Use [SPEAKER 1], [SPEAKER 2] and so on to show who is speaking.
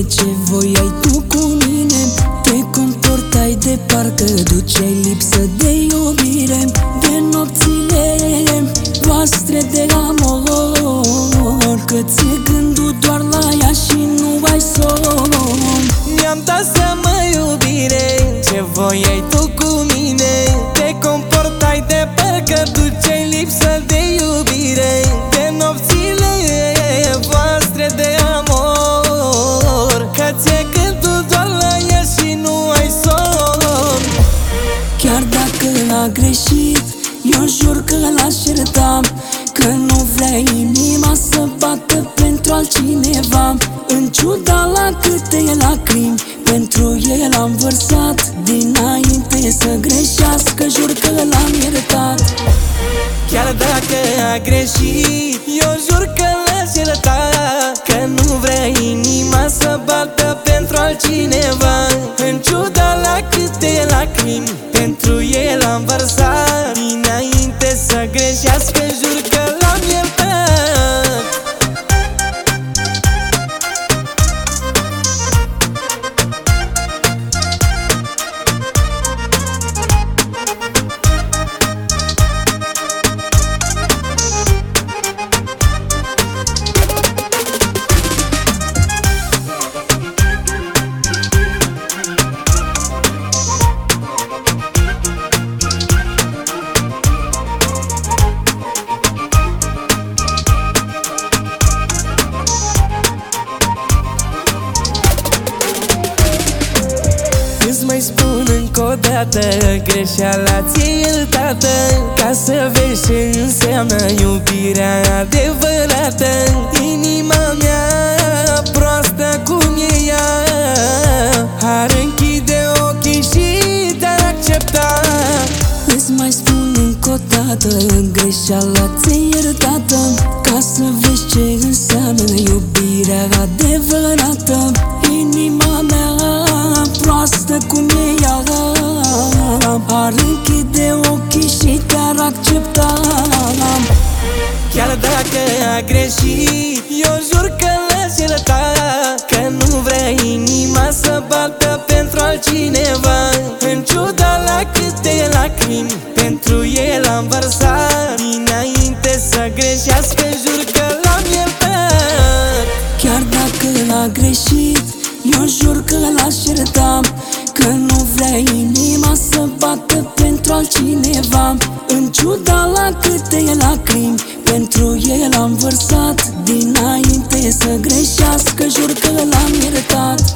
[SPEAKER 1] ce voiai tu cu mine. Te comportai de parcă duceai lipsă de iubire, de nopțile voastre de amor, că ți-e gândul doar la ea și nu ai somn.
[SPEAKER 2] Mi-am dat seama, iubire, ce voiai tu cu mine. Te comportai de parcă duceai lipsă de iubire, de nopțile voastre de amor, că ți-e gândul doar la ea și nu ai somn.
[SPEAKER 1] Chiar dacă a greșit, eu jur că l-aș ierta, că nu vrea inima să bată pentru altcineva. În ciuda la câte lacrimi pentru el am vărsat, dinainte să greșească, jur că l-am iertat.
[SPEAKER 2] Chiar dacă a greșit, eu jur că l-aș ierta, că nu vrea inima să bată pentru altcineva. În ciuda la câte lacrimi pentru el am vărsat, dinainte să greșească, jur că l-am iertat. Îți mai spun încă o dată, greșeala ți-e iertată, ca să vezi ce înseamnă iubirea adevărată. Inima mea proastă cum e ea ar închide ochii și te-ar accepta.
[SPEAKER 1] Îți mai spun încă o dată, greșeala ți-e iertată, ca să vezi ce înseamnă iubirea adevărată. Inima mea proastă cum e ea ar închide ochii și te-ar accepta.
[SPEAKER 2] Chiar dacă a greșit, eu jur că l-aș ierta, că nu vrea inima să bată pentru altcineva. În ciuda la câte lacrimi pentru el am vărsat, dinainte să greșească, jur că l-am iertat.
[SPEAKER 1] Chiar dacă a greșit, eu jur că l-aș ierta, că nu vrea inima să bată pentru altcineva. În ciuda la câte lacrimi pentru el am vărsat, dinainte să greșească, jur că l-am iertat.